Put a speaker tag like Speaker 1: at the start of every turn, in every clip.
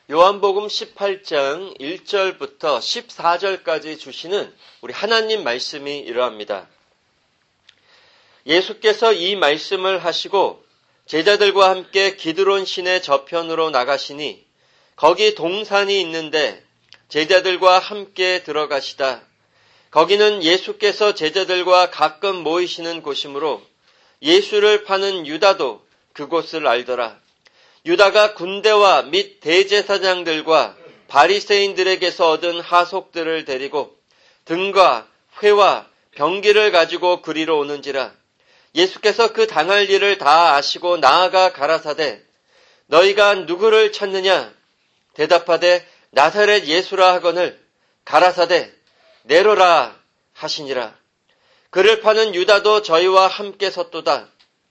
Speaker 1: 요한복음 18장 1절부터 14절까지 주시는 우리 하나님 말씀이 이러합니다. 예수께서 이 말씀을 하시고 제자들과 함께 기드론 시내 저편으로 나가시니 거기 동산이 있는데 제자들과 함께 들어가시다. 거기는 예수께서 제자들과 가끔 모이시는 곳이므로 예수를 파는 유다도 그곳을 알더라. 유다가 군대와 및 대제사장들과 바리새인들에게서 얻은 하속들을 데리고 등과 회와 병기를 가지고 그리로 오는지라. 예수께서 그 당할 일을 다 아시고 나아가 가라사대 너희가 누구를 찾느냐? 대답하되 나사렛 예수라 하거늘 가라사대 내로라 하시니라. 그를 파는 유다도 저희와 함께 섰더라.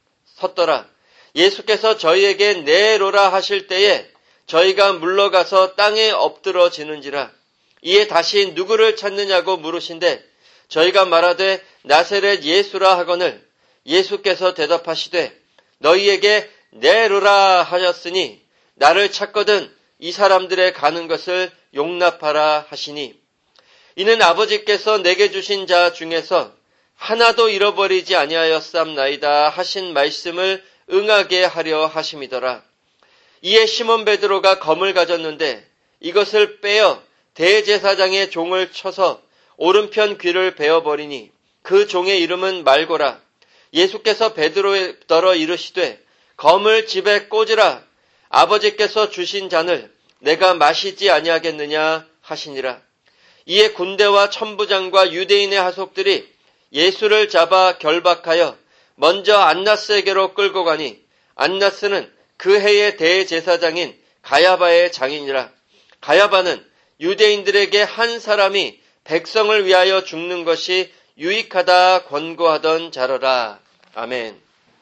Speaker 1: 예수께서 저희에게 내로라 하실 때에 저희가 물러가서 땅에 엎드러지는지라. 이에 다시 누구를 찾느냐고 물으신데 저희가 말하되 나사렛 예수라 하거늘 예수께서 대답하시되 너희에게 내로라 하셨으니 나를 찾거든 이 사람들의 가는 것을 용납하라 하시니 이는 아버지께서 내게 주신 자 중에서 하나도 잃어버리지 아니하였삼나이다 하신 말씀을 응하게 하려 하심이더라. 이에 시몬 베드로가 검을 가졌는데 이것을 빼어 대제사장의 종을 쳐서 오른편 귀를 베어버리니 그 종의 이름은 말고라. 예수께서 베드로더러 이르시되 검을 집에 꽂으라. 아버지께서 주신 잔을 내가 마시지 아니하겠느냐 하시니라. 이에 군대와 천부장과 유대인의 하속들이 예수를 잡아 결박하여 먼저 안나스에게로 끌고 가니 안나스는 그 해의 대제사장인 가야바의 장인이라. 가야바는 유대인들에게 한 사람이 백성을 위하여 죽는 것이 유익하다 권고하던 자로라. 아멘.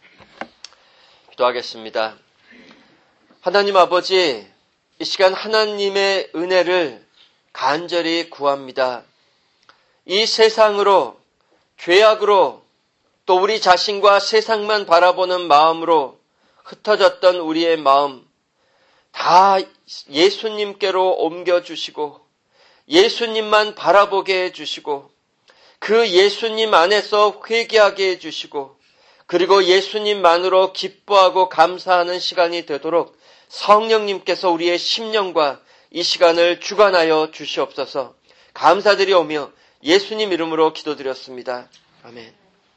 Speaker 1: 기도하겠습니다. 하나님 아버지, 이 시간 하나님의 은혜를 간절히 구합니다. 이 세상으로, 죄악으로, 또 우리 자신과 세상만 바라보는 마음으로 흩어졌던 우리의 마음 다 예수님께로 옮겨주시고 예수님만 바라보게 해주시고 그 예수님 안에서 회개하게 해주시고 그리고 예수님만으로 기뻐하고 감사하는 시간이 되도록 성령님께서 우리의 심령과 이 시간을 주관하여 주시옵소서. 감사드리오며 예수님 이름으로 기도드렸습니다. 아멘.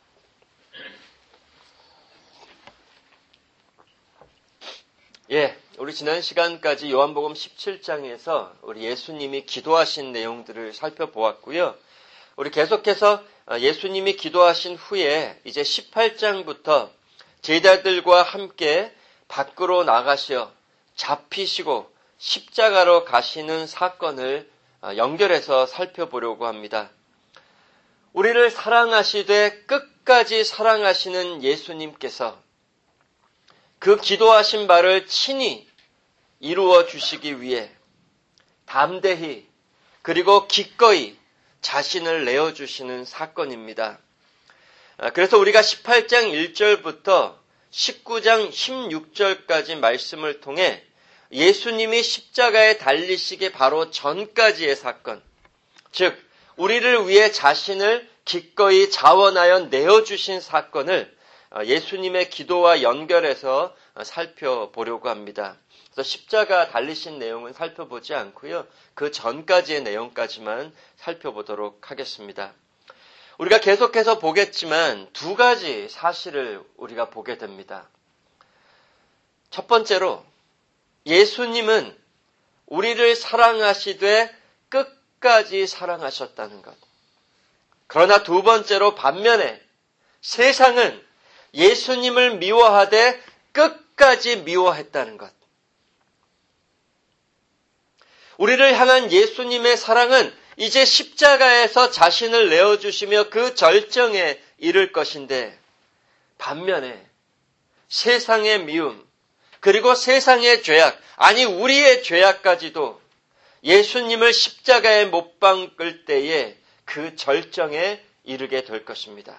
Speaker 1: 우리 지난 시간까지 요한복음 17장에서 우리 예수님이 기도하신 내용들을 살펴보았고요. 우리 계속해서 예수님이 기도하신 후에 이제 18장부터 제자들과 함께 밖으로 나가시어 잡히시고 십자가로 가시는 사건을 연결해서 살펴보려고 합니다. 우리를 사랑하시되 끝까지 사랑하시는 예수님께서 그 기도하신 바를 친히 이루어 주시기 위해 담대히 그리고 기꺼이 자신을 내어주시는 사건입니다. 그래서 우리가 18장 1절부터 19장 16절까지 말씀을 통해 예수님이 십자가에 달리시기 바로 전까지의 사건, 즉 우리를 위해 자신을 기꺼이 자원하여 내어주신 사건을 예수님의 기도와 연결해서 살펴보려고 합니다. 그래서 십자가 달리신 내용은 살펴보지 않고요. 그 전까지의 내용까지만 살펴보도록 하겠습니다. 우리가 계속해서 보겠지만 두 가지 사실을 우리가 보게 됩니다. 첫 번째로 예수님은 우리를 사랑하시되 끝까지 사랑하셨다는 것. 그러나 두 번째로 반면에 세상은 예수님을 미워하되 끝까지 미워했다는 것. 우리를 향한 예수님의 사랑은 이제 십자가에서 자신을 내어주시며 그 절정에 이를 것인데 반면에 세상의 미움 그리고 세상의 죄악 아니 우리의 죄악까지도 예수님을 십자가에 못 박을 때에 그 절정에 이르게 될 것입니다.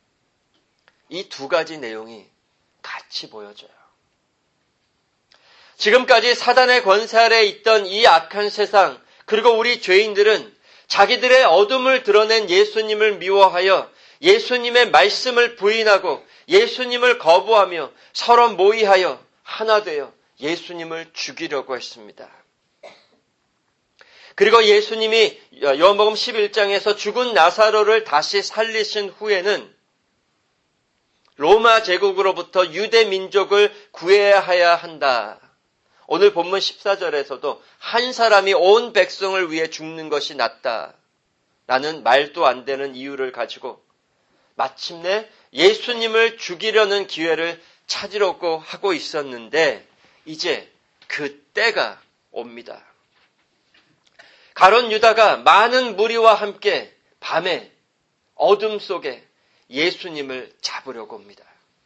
Speaker 1: 이 두 가지 내용이 같이 보여져요. 지금까지 사단의 권세 아래 있던 이 악한 세상, 그리고 우리 죄인들은 자기들의 어둠을 드러낸 예수님을 미워하여 예수님의 말씀을 부인하고 예수님을 거부하며 서로 모의하여 하나 되어 예수님을 죽이려고 했습니다. 그리고 예수님이 요한복음 11장에서 죽은 나사로를 다시 살리신 후에는 로마 제국으로부터 유대 민족을 구해야 한다. 오늘 본문 14절에서도 한 사람이 온 백성을 위해 죽는 것이 낫다. 라는 말도 안 되는 이유를 가지고 마침내 예수님을 죽이려는 기회를 찾으려고 하고 있었는데 이제 그 때가 옵니다. 가룟 유다가 많은 무리와 함께 밤에 어둠 속에 예수님을 잡으려고 옵니다.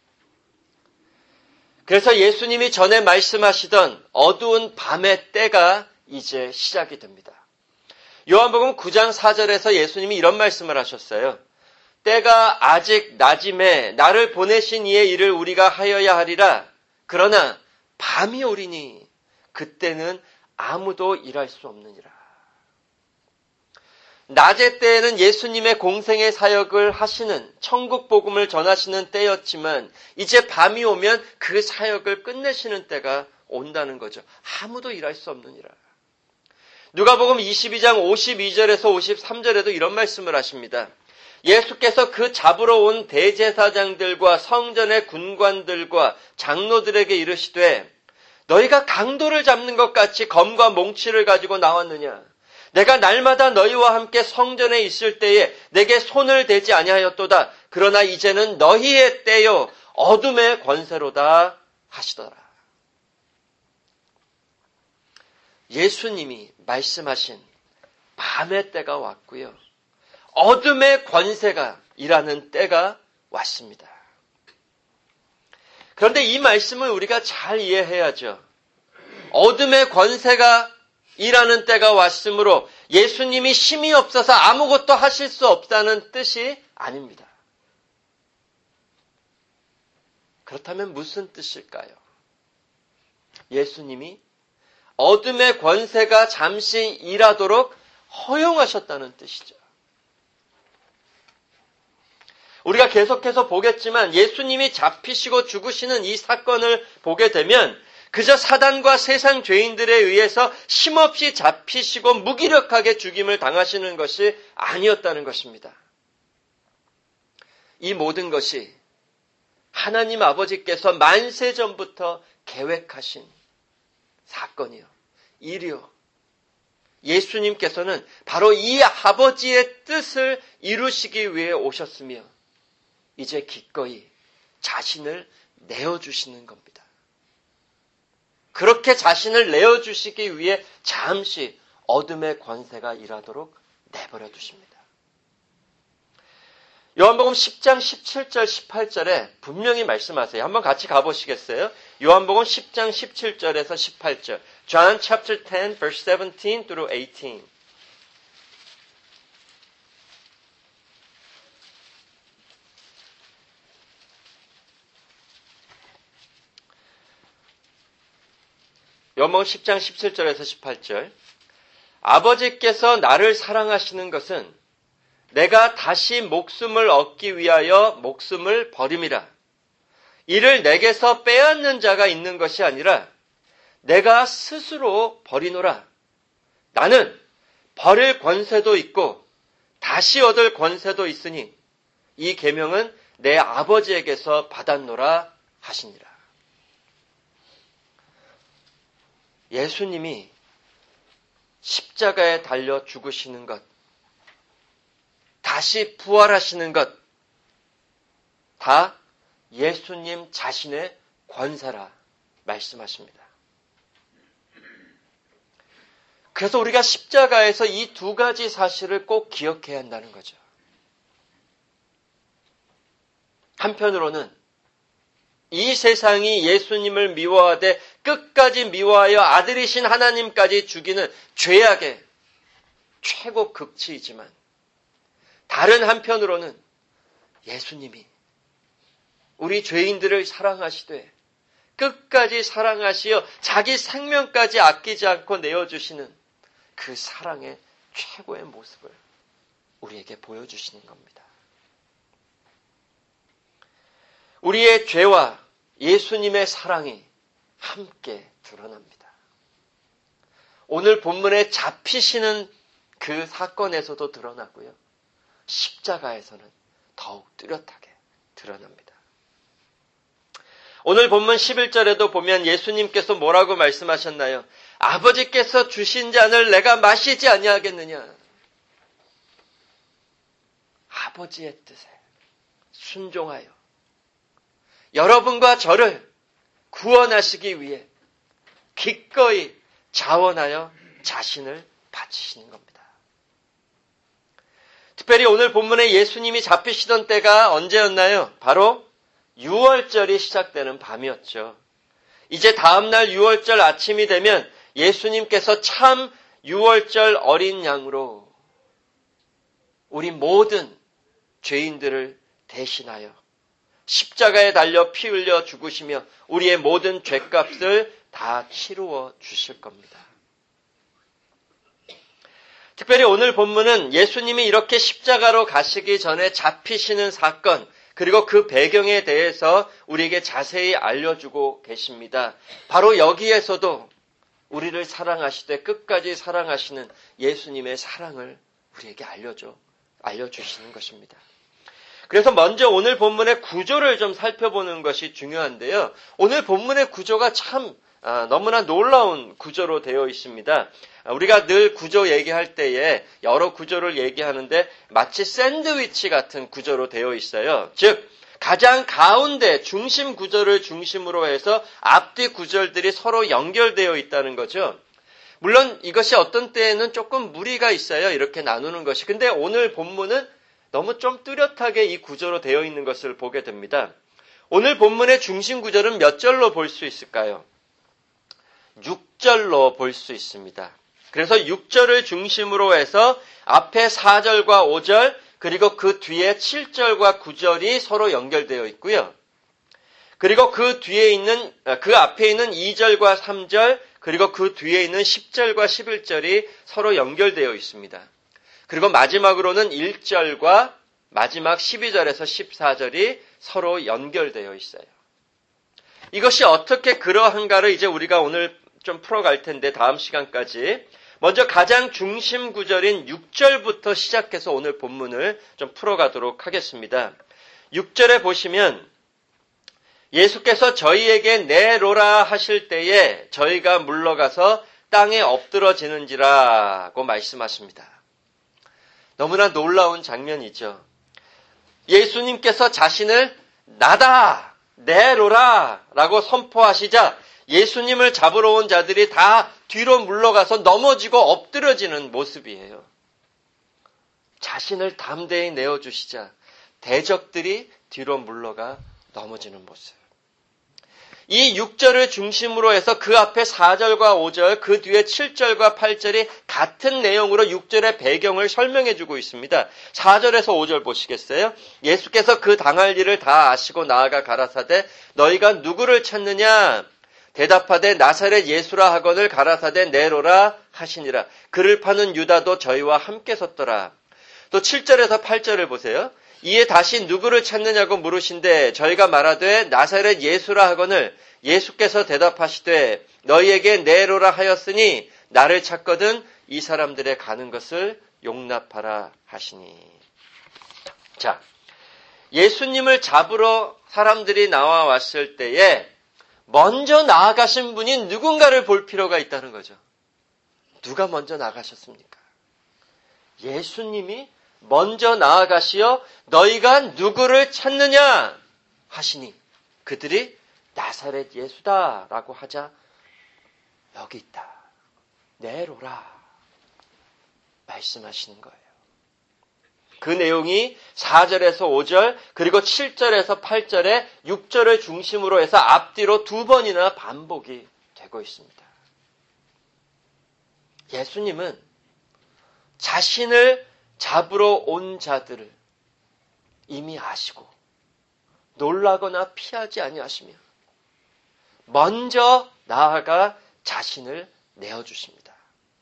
Speaker 1: 그래서 예수님이 전에 말씀하시던 어두운 밤의 때가 이제 시작이 됩니다. 요한복음 9장 4절에서 예수님이 이런 말씀을 하셨어요. 때가 아직 낮임에 나를 보내신 이의 일을 우리가 하여야 하리라. 그러나 밤이 오리니 그때는 아무도 일할 수 없느니라. 낮의 때에는 예수님의 공생의 사역을 하시는 천국 복음을 전하시는 때였지만 이제 밤이 오면 그 사역을 끝내시는 때가 온다는 거죠. 아무도 일할 수 없느니라. 누가복음 22장 52절에서 53절에도 이런 말씀을 하십니다. 예수께서 그 잡으러 온 대제사장들과 성전의 군관들과 장로들에게 이르시되 너희가 강도를 잡는 것 같이 검과 몽치를 가지고 나왔느냐? 내가 날마다 너희와 함께 성전에 있을 때에 내게 손을 대지 아니하였도다. 그러나 이제는 너희의 때요 어둠의 권세로다 하시더라. 예수님이 말씀하신 밤의 때가 왔고요. 어둠의 권세가 일하는 때가 왔습니다. 그런데 이 말씀을 우리가 잘 이해해야죠. 어둠의 권세가 일하는 때가 왔으므로 예수님이 힘이 없어서 아무것도 하실 수 없다는 뜻이 아닙니다. 그렇다면 무슨 뜻일까요? 예수님이 어둠의 권세가 잠시 일하도록 허용하셨다는 뜻이죠. 우리가 계속해서 보겠지만 예수님이 잡히시고 죽으시는 이 사건을 보게 되면 그저 사단과 세상 죄인들에 의해서 힘없이 잡히시고 무기력하게 죽임을 당하시는 것이 아니었다는 것입니다. 이 모든 것이 하나님 아버지께서 만세 전부터 계획하신 사건이요, 일이요. 예수님께서는 바로 이 아버지의 뜻을 이루시기 위해 오셨으며 이제 기꺼이 자신을 내어주시는 겁니다. 그렇게 자신을 내어주시기 위해 잠시 어둠의 권세가 일하도록 내버려 두십니다. 요한복음 10장 17절 18절에 분명히 말씀하세요. 한번 같이 가보시겠어요? 요한복음 10장 17절에서 18절. John chapter 10 verse 17 through 18. 요한복음 10장 17절에서 18절. 아버지께서 나를 사랑하시는 것은 내가 다시 목숨을 얻기 위하여 목숨을 버림이라. 이를 내게서 빼앗는 자가 있는 것이 아니라 내가 스스로 버리노라. 나는 버릴 권세도 있고 다시 얻을 권세도 있으니 이 계명은 내 아버지에게서 받았노라 하시니라. 예수님이 십자가에 달려 죽으시는 것, 다시 부활하시는 것, 다 예수님 자신의 권세라 말씀하십니다. 그래서 우리가 십자가에서 이 두 가지 사실을 꼭 기억해야 한다는 거죠. 한편으로는 이 세상이 예수님을 미워하되 끝까지 미워하여 아들이신 하나님까지 죽이는 죄악의 최고 극치이지만 다른 한편으로는 예수님이 우리 죄인들을 사랑하시되 끝까지 사랑하시어 자기 생명까지 아끼지 않고 내어주시는 그 사랑의 최고의 모습을 우리에게 보여주시는 겁니다. 우리의 죄와 예수님의 사랑이 함께 드러납니다. 오늘 본문에 잡히시는 그 사건에서도 드러나고요. 십자가에서는 더욱 뚜렷하게 드러납니다. 오늘 본문 11절에도 보면 예수님께서 뭐라고 말씀하셨나요? 아버지께서 주신 잔을 내가 마시지 아니하겠느냐. 아버지의 뜻에 순종하여 여러분과 저를 구원하시기 위해 기꺼이 자원하여 자신을 바치시는 겁니다. 특별히 오늘 본문에 예수님이 잡히시던 때가 언제였나요? 바로 6월절이 시작되는 밤이었죠. 이제 다음날 6월절 아침이 되면 예수님께서 참 6월절 어린 양으로 우리 모든 죄인들을 대신하여 십자가에 달려 피 흘려 죽으시며 우리의 모든 죄값을 다 치루어 주실 겁니다. 특별히 오늘 본문은 예수님이 이렇게 십자가로 가시기 전에 잡히시는 사건, 그리고 그 배경에 대해서 우리에게 자세히 알려주고 계십니다. 바로 여기에서도 우리를 사랑하시되 끝까지 사랑하시는 예수님의 사랑을 우리에게 알려주시는 것입니다. 그래서 먼저 오늘 본문의 구조를 좀 살펴보는 것이 중요한데요. 오늘 본문의 구조가 참 너무나 놀라운 구조로 되어 있습니다. 우리가 늘 구조 얘기할 때에 여러 구조를 얘기하는데 마치 샌드위치 같은 구조로 되어 있어요. 즉 가장 가운데 중심 구조를 중심으로 해서 앞뒤 구절들이 서로 연결되어 있다는 거죠. 물론 이것이 어떤 때에는 조금 무리가 있어요. 이렇게 나누는 것이. 근데 오늘 본문은 너무 좀 뚜렷하게 이 구조로 되어 있는 것을 보게 됩니다. 오늘 본문의 중심 구절은 몇 절로 볼 수 있을까요? 6절로 볼 수 있습니다. 그래서 6절을 중심으로 해서 앞에 4절과 5절 그리고 그 뒤에 7절과 9절이 서로 연결되어 있고요. 그리고 그 앞에 있는 2절과 3절 그리고 그 뒤에 있는 10절과 11절이 서로 연결되어 있습니다. 그리고 마지막으로는 1절과 마지막 12절에서 14절이 서로 연결되어 있어요. 이것이 어떻게 그러한가를 이제 우리가 오늘 좀 풀어갈 텐데 다음 시간까지 먼저 가장 중심 구절인 6절부터 시작해서 오늘 본문을 좀 풀어가도록 하겠습니다. 6절에 보시면 예수께서 저희에게 내로라 하실 때에 저희가 물러가서 땅에 엎드러지는지라고 말씀하십니다. 너무나 놀라운 장면이죠. 예수님께서 자신을 나다, 내로라 라고 선포하시자 예수님을 잡으러 온 자들이 다 뒤로 물러가서 넘어지고 엎드려지는 모습이에요. 자신을 담대히 내어주시자 대적들이 뒤로 물러가 넘어지는 모습. 이 6절을 중심으로 해서 그 앞에 4절과 5절, 그 뒤에 7절과 8절이 같은 내용으로 6절의 배경을 설명해 주고 있습니다. 4절에서 5절 보시겠어요? 예수께서 그 당할 일을 다 아시고 나아가 가라사대 너희가 누구를 찾느냐? 대답하되 나사렛 예수라 하거늘 가라사대 내로라 하시니라. 그를 파는 유다도 저희와 함께 섰더라. 또 7절에서 8절을 보세요. 이에 다시 누구를 찾느냐고 물으신데 저희가 말하되 나사렛 예수라 하거늘 예수께서 대답하시되 너희에게 내로라 하였으니 나를 찾거든 이 사람들의 가는 것을 용납하라 하시니. 자, 예수님을 잡으러 사람들이 나와왔을 때에 먼저 나아가신 분이 누군가를 볼 필요가 있다는 거죠. 누가 먼저 나가셨습니까? 예수님이 먼저 나아가시어 너희가 누구를 찾느냐 하시니 그들이 나사렛 예수다라고 하자 여기 있다. 내로라 말씀하시는 거예요. 그 내용이 4절에서 5절 그리고 7절에서 8절에 6절을 중심으로 해서 앞뒤로 2번이나 반복이 되고 있습니다. 예수님은 자신을 잡으러 온 자들을 이미 아시고 놀라거나 피하지 아니하시며 먼저 나아가 자신을 내어주십니다.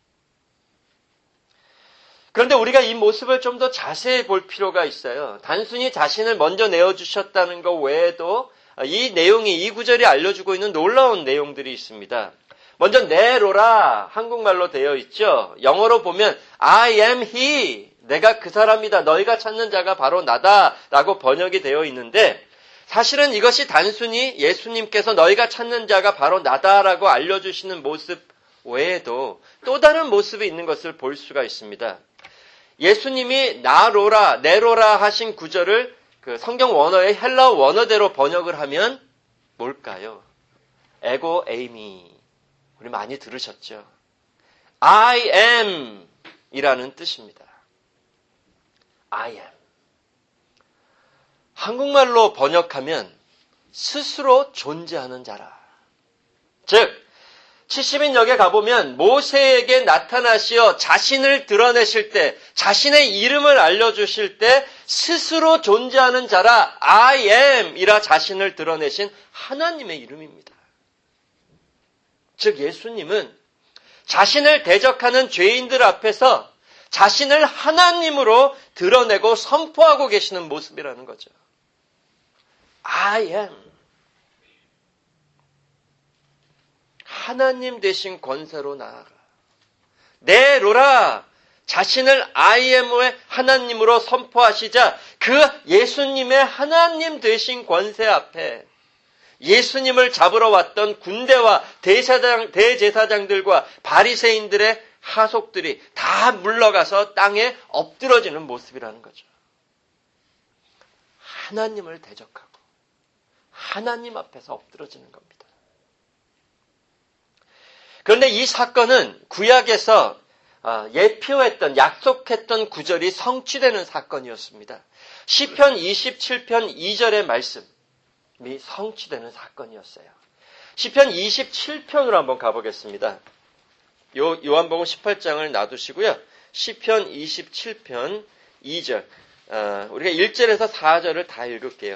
Speaker 1: 그런데 우리가 이 모습을 좀 더 자세히 볼 필요가 있어요. 단순히 자신을 먼저 내어주셨다는 것 외에도 이 구절이 알려주고 있는 놀라운 내용들이 있습니다. 먼저 내로라 한국말로 되어 있죠. 영어로 보면 I am he, 내가 그 사람이다, 너희가 찾는 자가 바로 나다 라고 번역이 되어 있는데, 사실은 이것이 단순히 예수님께서 너희가 찾는 자가 바로 나다라고 알려주시는 모습 외에도 또 다른 모습이 있는 것을 볼 수가 있습니다. 예수님이 나로라, 내로라 하신 구절을 그 성경 원어의 헬라어 원어대로 번역을 하면 뭘까요? 에고 에이미. 우리 많이 들으셨죠? I am 이라는 뜻입니다. I am. 한국말로 번역하면 스스로 존재하는 자라. 즉 70인역에 가보면 모세에게 나타나시어 자신을 드러내실 때, 자신의 이름을 알려주실 때 스스로 존재하는 자라 I am 이라 자신을 드러내신 하나님의 이름입니다. 즉 예수님은 자신을 대적하는 죄인들 앞에서 자신을 하나님으로 드러내고 선포하고 계시는 모습이라는 거죠. I am. 하나님 되신 권세로 나아가. 내로라. 자신을 I am의 하나님으로 선포하시자 그 예수님의 하나님 되신 권세 앞에 예수님을 잡으러 왔던 군대와 대제사장들과 바리새인들의 하속들이 다 물러가서 땅에 엎드러지는 모습이라는 거죠. 하나님을 대적하고 하나님 앞에서 엎드러지는 겁니다. 그런데 이 사건은 구약에서 예표했던, 약속했던 구절이 성취되는 사건이었습니다. 시편 27편 2절의 말씀이 성취되는 사건이었어요. 시편 27편으로 한번 가보겠습니다. 요한복음 18장을 놔두시고요. 시편 27편 2절. 우리가 1절에서 4절을 다 읽을게요.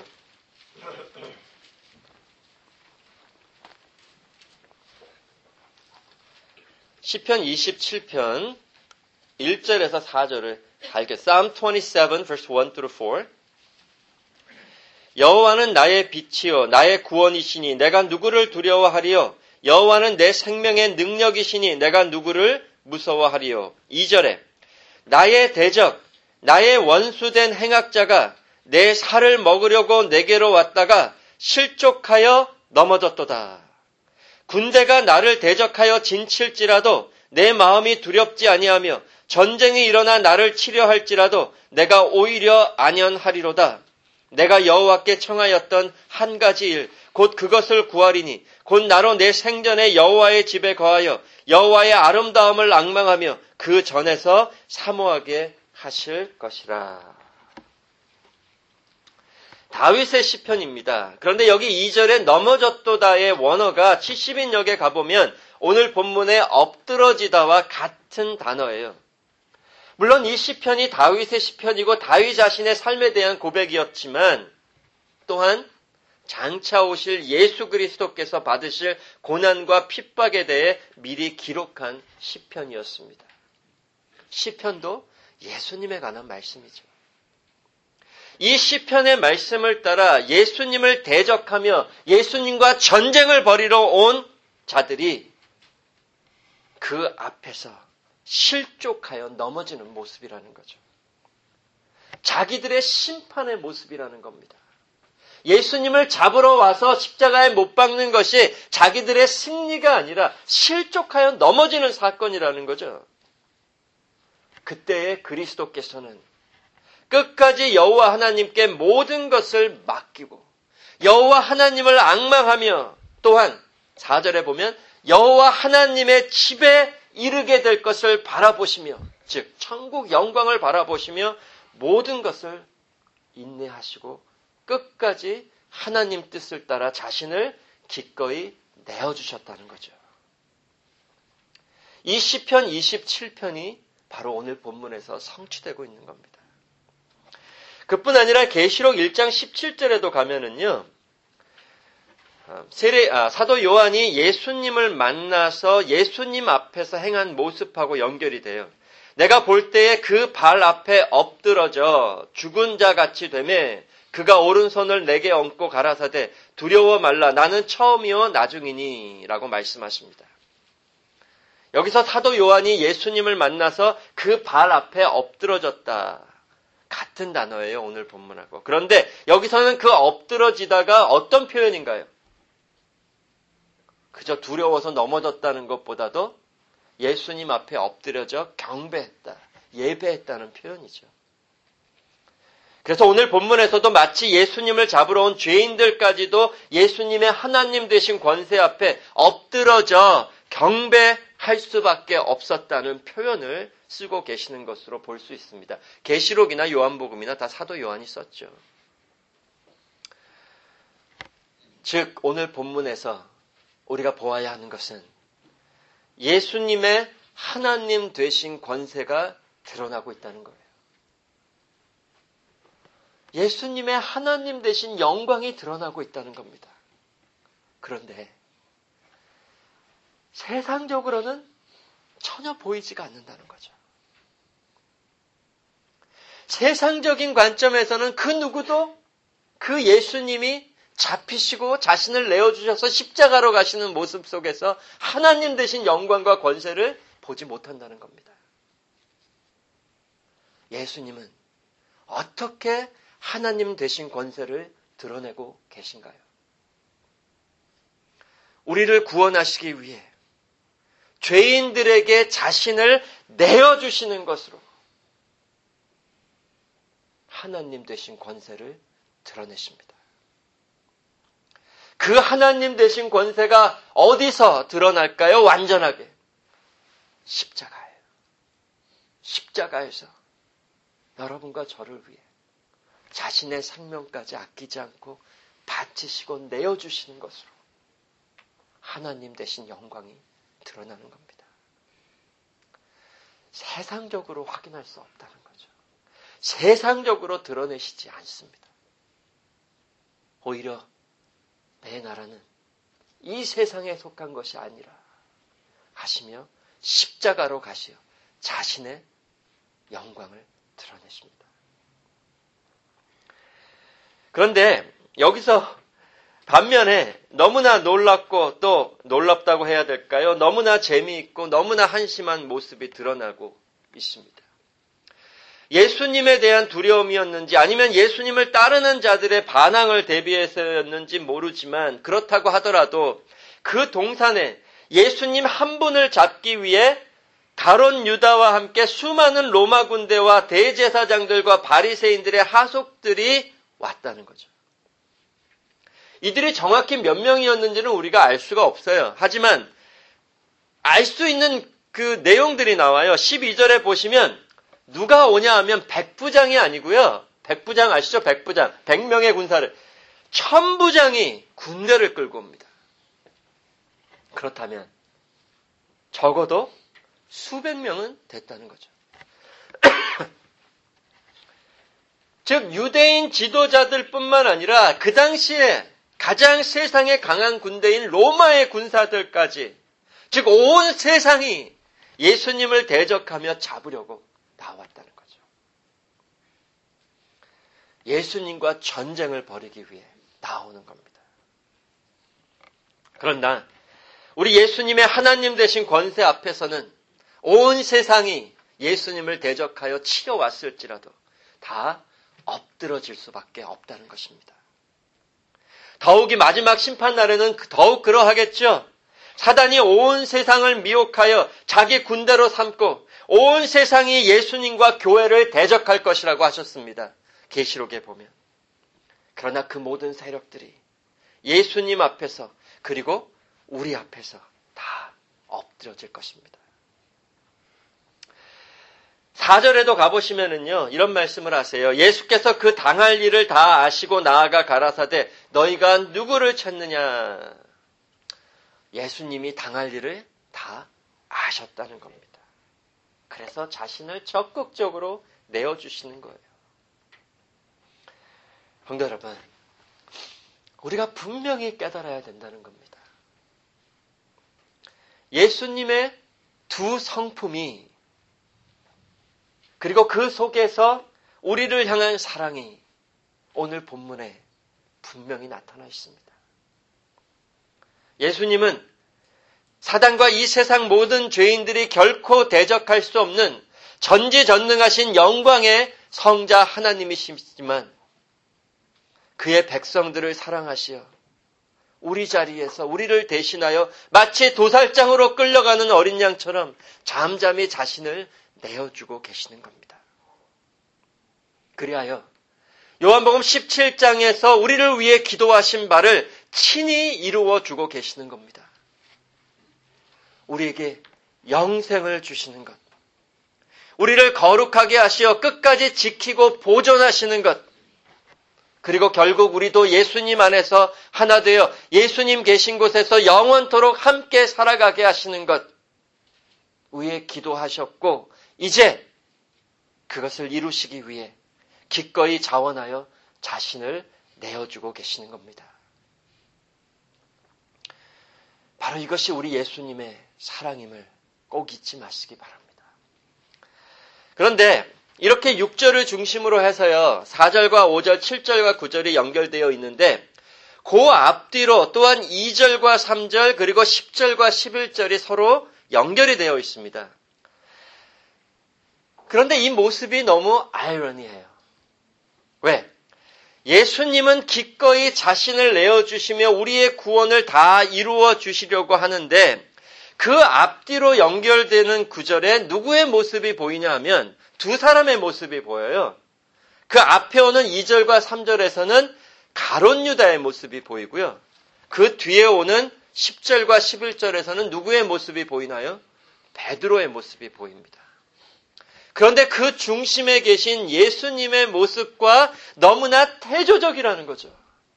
Speaker 1: 시편 27편 1절에서 4절을 다 읽게요. Psalm 27 verse 1 through 4. 여호와는 나의 빛이요 나의 구원이시니 내가 누구를 두려워하리요. 여호와는 내 생명의 능력이시니 내가 누구를 무서워하리요. 2절에 나의 대적 나의 원수된 행악자가 내 살을 먹으려고 내게로 왔다가 실족하여 넘어졌도다. 군대가 나를 대적하여 진칠지라도 내 마음이 두렵지 아니하며 전쟁이 일어나 나를 치려 할지라도 내가 오히려 안연하리로다. 내가 여호와께 청하였던 한 가지 일, 곧 그것을 구하리니 곧 나로 내 생전에 여호와의 집에 거하여 여호와의 아름다움을 앙망하며 그 전에서 사모하게 하실 것이라. 다윗의 시편입니다. 그런데 여기 2절에 넘어졌도다의 원어가 70인역에 가보면 오늘 본문의 엎드러지다와 같은 단어예요. 물론 이 시편이 다윗의 시편이고 다윗 자신의 삶에 대한 고백이었지만 또한 장차 오실 예수 그리스도께서 받으실 고난과 핍박에 대해 미리 기록한 시편이었습니다. 시편도 예수님에 관한 말씀이죠. 이 시편의 말씀을 따라 예수님을 대적하며 예수님과 전쟁을 벌이러 온 자들이 그 앞에서 실족하여 넘어지는 모습이라는 거죠. 자기들의 심판의 모습이라는 겁니다. 예수님을 잡으러 와서 십자가에 못 박는 것이 자기들의 승리가 아니라 실족하여 넘어지는 사건이라는 거죠. 그때의 그리스도께서는 끝까지 여호와 하나님께 모든 것을 맡기고 여호와 하나님을 앙망하며 또한 4절에 보면 여호와 하나님의 집에 이르게 될 것을 바라보시며 즉 천국 영광을 바라보시며 모든 것을 인내하시고 끝까지 하나님 뜻을 따라 자신을 기꺼이 내어주셨다는 거죠. 이 시편 27편이 바로 오늘 본문에서 성취되고 있는 겁니다. 그뿐 아니라 계시록 1장 17절에도 가면은요. 사도 요한이 예수님을 만나서 예수님 앞에서 행한 모습하고 연결이 돼요. 내가 볼 때에 그 발 앞에 엎드러져 죽은 자 같이 되매 그가 오른손을 내게 얹고 가라사대 두려워 말라 나는 처음이요 나중이니 라고 말씀하십니다. 여기서 사도 요한이 예수님을 만나서 그 발 앞에 엎드러졌다. 같은 단어예요, 오늘 본문하고. 그런데 여기서는 그 엎드러지다가 어떤 표현인가요? 그저 두려워서 넘어졌다는 것보다도 예수님 앞에 엎드려져 경배했다, 예배했다는 표현이죠. 그래서 오늘 본문에서도 마치 예수님을 잡으러 온 죄인들까지도 예수님의 하나님 되신 권세 앞에 엎드러져 경배할 수밖에 없었다는 표현을 쓰고 계시는 것으로 볼 수 있습니다. 계시록이나 요한복음이나 다 사도 요한이 썼죠. 즉 오늘 본문에서 우리가 보아야 하는 것은 예수님의 하나님 되신 권세가 드러나고 있다는 거예요. 예수님의 하나님 되신 영광이 드러나고 있다는 겁니다. 그런데 세상적으로는 전혀 보이지가 않는다는 거죠. 세상적인 관점에서는 그 누구도 그 예수님이 잡히시고 자신을 내어주셔서 십자가로 가시는 모습 속에서 하나님 되신 영광과 권세를 보지 못한다는 겁니다. 예수님은 어떻게 하나님 되신 권세를 드러내고 계신가요? 우리를 구원하시기 위해 죄인들에게 자신을 내어주시는 것으로 하나님 되신 권세를 드러내십니다. 그 하나님 되신 권세가 어디서 드러날까요? 완전하게. 십자가예요. 십자가에서 여러분과 저를 위해 자신의 생명까지 아끼지 않고 바치시고 내어주시는 것으로 하나님 되신 영광이 드러나는 겁니다. 세상적으로 확인할 수 없다는 거죠. 세상적으로 드러내시지 않습니다. 오히려 내 나라는 이 세상에 속한 것이 아니라 하시며 십자가로 가시어 자신의 영광을 드러내십니다. 그런데 여기서 반면에 너무나 놀랍고 또 놀랍다고 해야 될까요? 너무나 재미있고 너무나 한심한 모습이 드러나고 있습니다. 예수님에 대한 두려움이었는지 아니면 예수님을 따르는 자들의 반항을 대비해서였는지 모르지만 그렇다고 하더라도 그 동산에 예수님 한 분을 잡기 위해 가룟 유다와 함께 수많은 로마 군대와 대제사장들과 바리새인들의 하속들이 왔다는 거죠. 이들이 정확히 몇 명이었는지는 우리가 알 수가 없어요. 하지만 알 수 있는 그 내용들이 나와요. 12절에 보시면 누가 오냐 하면 백부장이 아니고요. 백부장 아시죠? 백부장. 100명의 군사를. 천부장이 군대를 끌고 옵니다. 그렇다면 적어도 수백 명은 됐다는 거죠. 즉 유대인 지도자들뿐만 아니라 그 당시에 가장 세상에 강한 군대인 로마의 군사들까지 즉 온 세상이 예수님을 대적하며 잡으려고 나왔다는 거죠. 예수님과 전쟁을 벌이기 위해 나오는 겁니다. 그러나 우리 예수님의 하나님 되신 권세 앞에서는 온 세상이 예수님을 대적하여 치러왔을지라도 다 엎드러질 수밖에 없다는 것입니다. 더욱이 마지막 심판날에는 더욱 그러하겠죠. 사단이 온 세상을 미혹하여 자기 군대로 삼고 온 세상이 예수님과 교회를 대적할 것이라고 하셨습니다. 계시록에 보면. 그러나 그 모든 세력들이 예수님 앞에서 그리고 우리 앞에서 다 엎드려질 것입니다. 4절에도 가보시면은요, 이런 말씀을 하세요. 예수께서 그 당할 일을 다 아시고 나아가 가라사대 너희가 누구를 찾느냐. 예수님이 당할 일을 다 아셨다는 겁니다. 그래서 자신을 적극적으로 내어주시는 거예요. 성도 여러분, 우리가 분명히 깨달아야 된다는 겁니다. 예수님의 두 성품이 그리고 그 속에서 우리를 향한 사랑이 오늘 본문에 분명히 나타나 있습니다. 예수님은 사단과 이 세상 모든 죄인들이 결코 대적할 수 없는 전지전능하신 영광의 성자 하나님이시지만 그의 백성들을 사랑하시어 우리 자리에서 우리를 대신하여 마치 도살장으로 끌려가는 어린 양처럼 잠잠히 자신을 내어주고 계시는 겁니다. 그리하여 요한복음 17장에서 우리를 위해 기도하신 바를 친히 이루어주고 계시는 겁니다. 우리에게 영생을 주시는 것, 우리를 거룩하게 하시어 끝까지 지키고 보존하시는 것, 그리고 결국 우리도 예수님 안에서 하나 되어 예수님 계신 곳에서 영원토록 함께 살아가게 하시는 것 위해 기도하셨고 이제 그것을 이루시기 위해 기꺼이 자원하여 자신을 내어주고 계시는 겁니다. 바로 이것이 우리 예수님의 사랑임을 꼭 잊지 마시기 바랍니다. 그런데 이렇게 6절을 중심으로 해서요, 4절과 5절, 7절과 9절이 연결되어 있는데 그 앞뒤로 또한 2절과 3절 그리고 10절과 11절이 서로 연결이 되어 있습니다. 그런데 이 모습이 너무 아이러니해요. 왜? 예수님은 기꺼이 자신을 내어주시며 우리의 구원을 다 이루어 주시려고 하는데 그 앞뒤로 연결되는 구절에 누구의 모습이 보이냐 하면 두 사람의 모습이 보여요. 그 앞에 오는 2절과 3절에서는 가룟 유다의 모습이 보이고요. 그 뒤에 오는 10절과 11절에서는 누구의 모습이 보이나요? 베드로의 모습이 보입니다. 그런데 그 중심에 계신 예수님의 모습과 너무나 태조적이라는 거죠.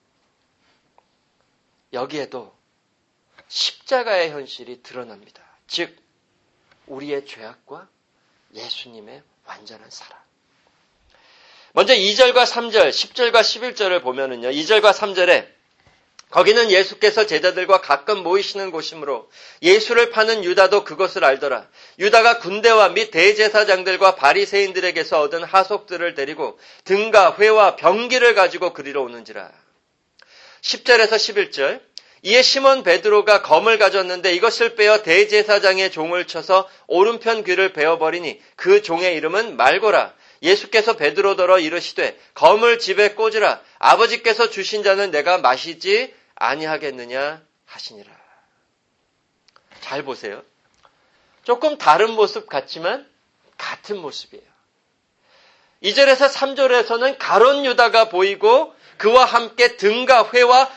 Speaker 1: 여기에도 십자가의 현실이 드러납니다. 즉 우리의 죄악과 예수님의 완전한 사랑. 먼저 2절과 3절, 10절과 11절을 보면은요. 2절과 3절에 거기는 예수께서 제자들과 가끔 모이시는 곳이므로 예수를 파는 유다도 그것을 알더라. 유다가 군대와 및 대제사장들과 바리새인들에게서 얻은 하속들을 데리고 등과 회와 병기를 가지고 그리러 오는지라. 10절에서 11절 이에 시몬 베드로가 검을 가졌는데 이것을 빼어 대제사장의 종을 쳐서 오른편 귀를 베어버리니 그 종의 이름은 말고라. 예수께서 베드로더러 이르시되 검을 집에 꽂으라. 아버지께서 주신 자는 내가 마시지 아니하겠느냐 하시니라. 잘 보세요. 조금 다른 모습 같지만 같은 모습이에요. 2절에서 3절에서는 가룟 유다가 보이고 그와 함께 등과 회와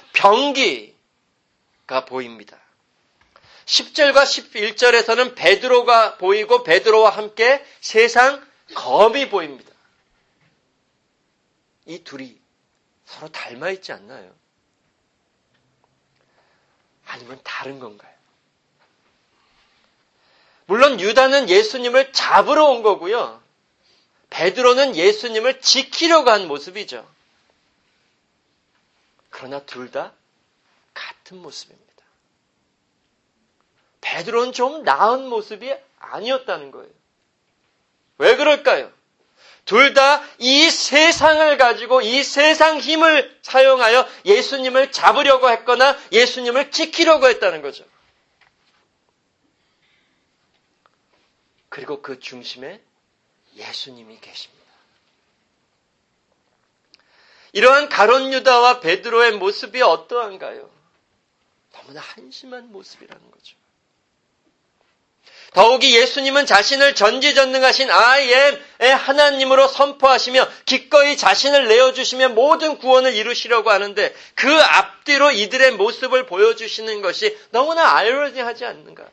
Speaker 1: 병기가 보입니다. 10절과 11절에서는 베드로가 보이고 베드로와 함께 세상 검이 보입니다. 이 둘이 서로 닮아 있지 않나요? 아니면 다른 건가요? 물론 유다는 예수님을 잡으러 온 거고요. 베드로는 예수님을 지키려고 한 모습이죠. 그러나 둘 다 같은 모습입니다. 베드로는 좀 나은 모습이 아니었다는 거예요. 왜 그럴까요? 둘 다 이 세상을 가지고 이 세상 힘을 사용하여 예수님을 잡으려고 했거나 예수님을 지키려고 했다는 거죠. 그리고 그 중심에 예수님이 계십니다. 이러한 가룟 유다와 베드로의 모습이 어떠한가요? 너무나 한심한 모습이라는 거죠. 더욱이 예수님은 자신을 전지전능하신 I am의 하나님으로 선포하시며 기꺼이 자신을 내어주시며 모든 구원을 이루시려고 하는데 그 앞뒤로 이들의 모습을 보여주시는 것이 너무나 아이러니하지 않는가.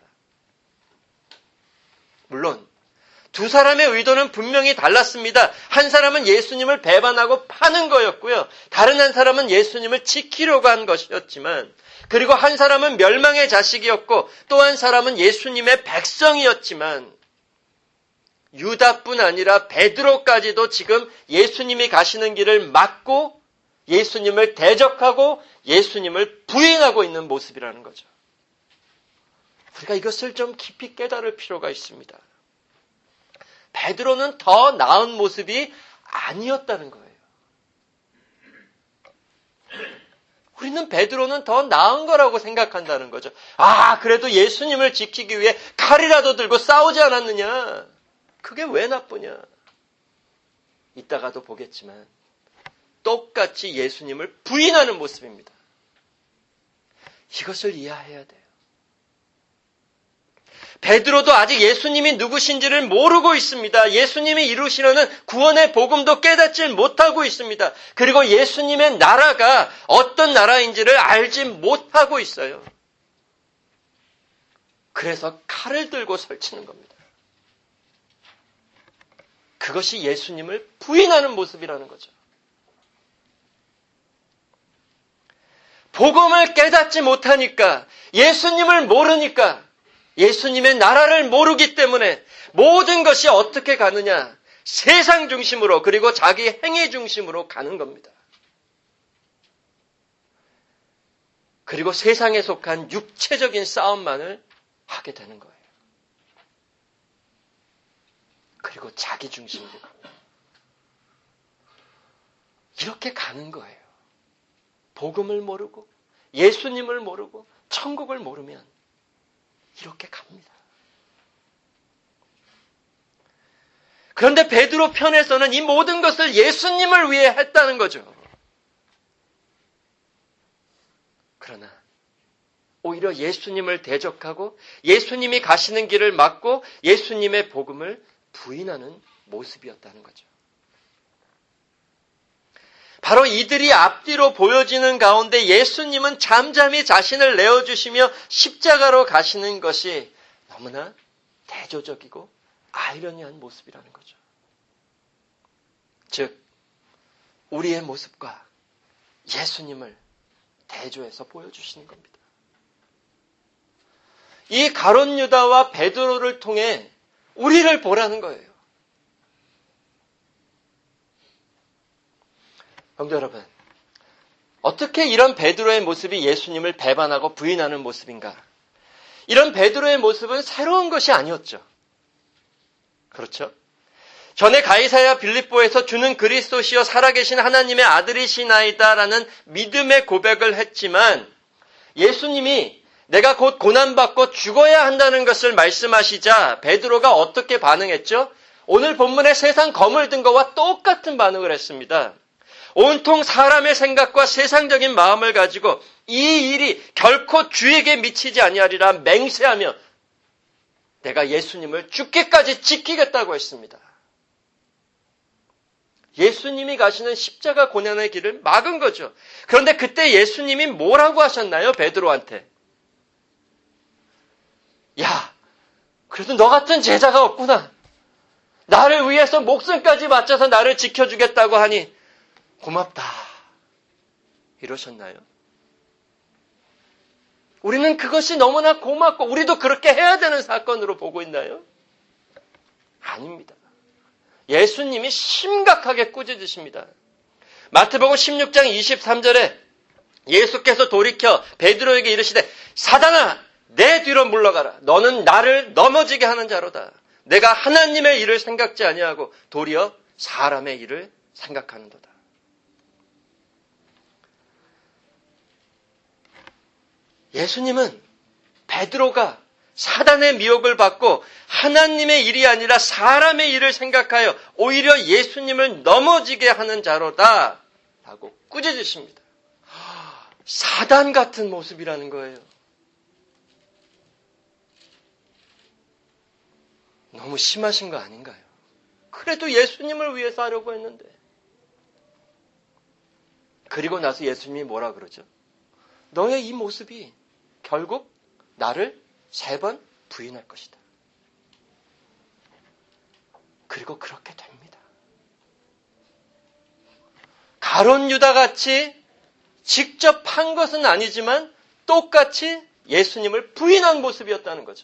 Speaker 1: 물론 두 사람의 의도는 분명히 달랐습니다. 한 사람은 예수님을 배반하고 파는 거였고요. 다른 한 사람은 예수님을 지키려고 한 것이었지만 그리고 한 사람은 멸망의 자식이었고 또 한 사람은 예수님의 백성이었지만 유다뿐 아니라 베드로까지도 지금 예수님이 가시는 길을 막고 예수님을 대적하고 예수님을 부인하고 있는 모습이라는 거죠. 우리가 이것을 좀 깊이 깨달을 필요가 있습니다. 베드로는 더 나은 모습이 아니었다는 거예요. 우리는 베드로는 더 나은 거라고 생각한다는 거죠. 그래도 예수님을 지키기 위해 칼이라도 들고 싸우지 않았느냐? 그게 왜 나쁘냐? 이따가도 보겠지만 똑같이 예수님을 부인하는 모습입니다. 이것을 이해해야 돼요. 베드로도 아직 예수님이 누구신지를 모르고 있습니다. 예수님이 이루시려는 구원의 복음도 깨닫지 못하고 있습니다. 그리고 예수님의 나라가 어떤 나라인지를 알지 못하고 있어요. 그래서 칼을 들고 설치는 겁니다. 그것이 예수님을 부인하는 모습이라는 거죠. 복음을 깨닫지 못하니까, 예수님을 모르니까, 예수님의 나라를 모르기 때문에 모든 것이 어떻게 가느냐? 세상 중심으로, 그리고 자기 행위 중심으로 가는 겁니다. 그리고 세상에 속한 육체적인 싸움만을 하게 되는 거예요. 그리고 자기 중심으로 갑니다. 이렇게 가는 거예요. 복음을 모르고, 예수님을 모르고, 천국을 모르면 이렇게 갑니다. 그런데 베드로 편에서는 이 모든 것을 예수님을 위해 했다는 거죠. 그러나 오히려 예수님을 대적하고 예수님이 가시는 길을 막고 예수님의 복음을 부인하는 모습이었다는 거죠. 바로 이들이 앞뒤로 보여지는 가운데 예수님은 잠잠히 자신을 내어주시며 십자가로 가시는 것이 너무나 대조적이고 아이러니한 모습이라는 거죠. 즉, 우리의 모습과 예수님을 대조해서 보여주시는 겁니다. 이 가룟 유다와 베드로를 통해 우리를 보라는 거예요. 성도 여러분, 어떻게 이런 베드로의 모습이 예수님을 배반하고 부인하는 모습인가? 이런 베드로의 모습은 새로운 것이 아니었죠. 그렇죠? 전에 가이사야 빌립보에서 주는 그리스도시요 살아계신 하나님의 아들이시나이다라는 믿음의 고백을 했지만 예수님이 내가 곧 고난받고 죽어야 한다는 것을 말씀하시자 베드로가 어떻게 반응했죠? 오늘 본문의 세상 검을 든 것과 똑같은 반응을 했습니다. 온통 사람의 생각과 세상적인 마음을 가지고 이 일이 결코 주에게 미치지 아니하리라 맹세하며 내가 예수님을 죽기까지 지키겠다고 했습니다. 예수님이 가시는 십자가 고난의 길을 막은 거죠. 그런데 그때 예수님이 뭐라고 하셨나요? 베드로한테. 야, 그래도 너 같은 제자가 없구나. 나를 위해서 목숨까지 바쳐서 나를 지켜주겠다고 하니 고맙다. 이러셨나요? 우리는 그것이 너무나 고맙고 우리도 그렇게 해야 되는 사건으로 보고 있나요? 아닙니다. 예수님이 심각하게 꾸짖으십니다. 마태복음 16장 23절에 예수께서 돌이켜 베드로에게 이르시되 사단아 내 뒤로 물러가라. 너는 나를 넘어지게 하는 자로다. 내가 하나님의 일을 생각지 아니하고 도리어 사람의 일을 생각하는도다. 예수님은 베드로가 사단의 미혹을 받고 하나님의 일이 아니라 사람의 일을 생각하여 오히려 예수님을 넘어지게 하는 자로다 라고 꾸짖으십니다. 사단 같은 모습이라는 거예요. 너무 심하신 거 아닌가요? 그래도 예수님을 위해서 하려고 했는데. 그리고 나서 예수님이 뭐라 그러죠? 너의 이 모습이 결국 나를 3번 부인할 것이다. 그리고 그렇게 됩니다. 가룟 유다 같이 직접 한 것은 아니지만 똑같이 예수님을 부인한 모습이었다는 거죠.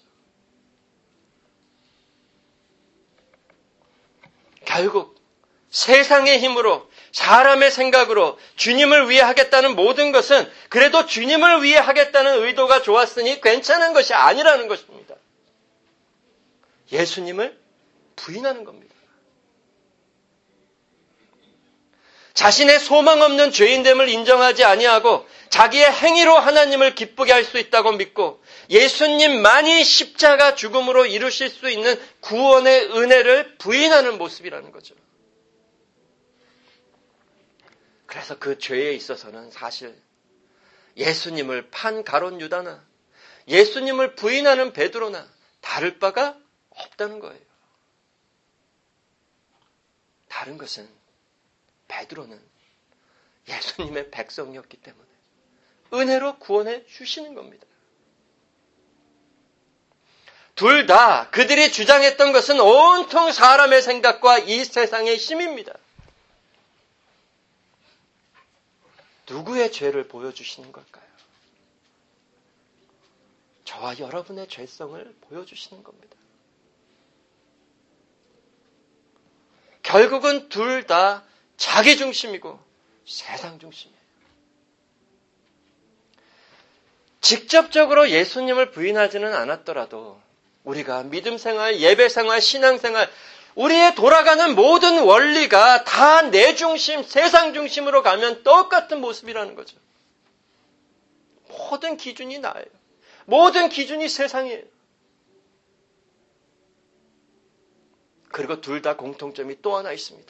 Speaker 1: 결국 세상의 힘으로 사람의 생각으로 주님을 위해 하겠다는 모든 것은 그래도 주님을 위해 하겠다는 의도가 좋았으니 괜찮은 것이 아니라는 것입니다. 예수님을 부인하는 겁니다. 자신의 소망 없는 죄인됨을 인정하지 아니하고 자기의 행위로 하나님을 기쁘게 할 수 있다고 믿고 예수님만이 십자가 죽음으로 이루실 수 있는 구원의 은혜를 부인하는 모습이라는 거죠. 그래서 그 죄에 있어서는 사실 예수님을 판 가룟 유다나 예수님을 부인하는 베드로나 다를 바가 없다는 거예요. 다른 것은 베드로는 예수님의 백성이었기 때문에 은혜로 구원해 주시는 겁니다. 둘 다 그들이 주장했던 것은 온통 사람의 생각과 이 세상의 힘입니다. 누구의 죄를 보여주시는 걸까요? 저와 여러분의 죄성을 보여주시는 겁니다. 결국은 둘 다 자기 중심이고 세상 중심이에요. 직접적으로 예수님을 부인하지는 않았더라도 우리가 믿음 생활, 예배 생활, 신앙 생활, 우리의 돌아가는 모든 원리가 다 내 중심, 세상 중심으로 가면 똑같은 모습이라는 거죠. 모든 기준이 나예요. 모든 기준이 세상이에요. 그리고 둘 다 공통점이 또 하나 있습니다.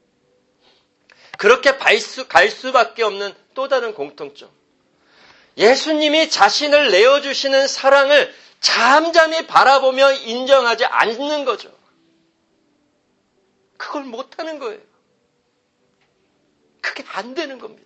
Speaker 1: 그렇게 갈 수밖에 없는 또 다른 공통점. 예수님이 자신을 내어주시는 사랑을 잠잠히 바라보며 인정하지 않는 거죠. 그걸 못하는 거예요. 그게 안 되는 겁니다.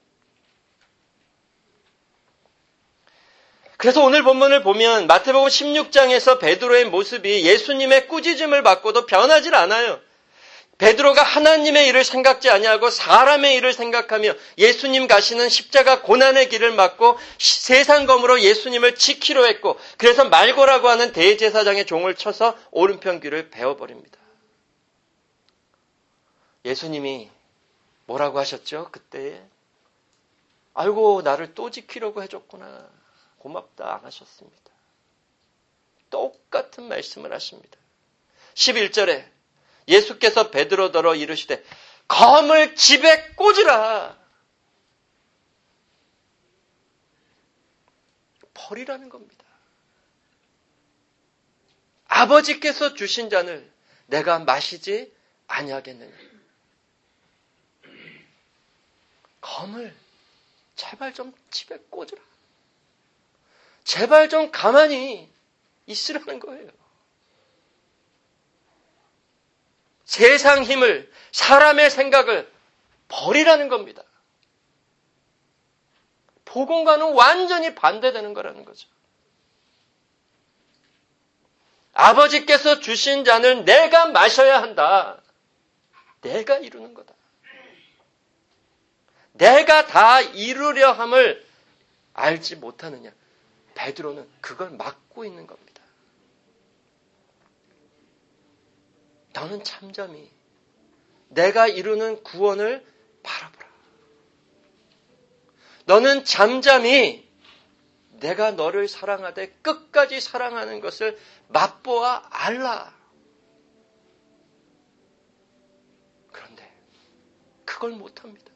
Speaker 1: 그래서 오늘 본문을 보면 마태복음 16장에서 베드로의 모습이 예수님의 꾸짖음을 받고도 변하질 않아요. 베드로가 하나님의 일을 생각지 아니하고 사람의 일을 생각하며 예수님 가시는 십자가 고난의 길을 막고 세상 검으로 예수님을 지키려 했고 그래서 말고라고 하는 대제사장의 종을 쳐서 오른편 귀를 베어버립니다. 예수님이 뭐라고 하셨죠? 그때에 아이고 나를 또 지키려고 해줬구나. 고맙다 안 하셨습니다. 똑같은 말씀을 하십니다. 11절에 예수께서 베드로더러 이르시되 검을 집에 꽂으라. 버리라는 겁니다. 아버지께서 주신 잔을 내가 마시지 아니하겠느냐. 검을 제발 좀 집에 꽂으라. 제발 좀 가만히 있으라는 거예요. 세상 힘을, 사람의 생각을 버리라는 겁니다. 복음과는 완전히 반대되는 거라는 거죠. 아버지께서 주신 잔을 내가 마셔야 한다. 내가 이루는 거다. 내가 다 이루려 함을 알지 못하느냐. 베드로는 그걸 막고 있는 겁니다. 너는 잠잠히 내가 이루는 구원을 바라보라. 너는 잠잠히 내가 너를 사랑하되 끝까지 사랑하는 것을 맛보아 알라. 그런데 그걸 못합니다.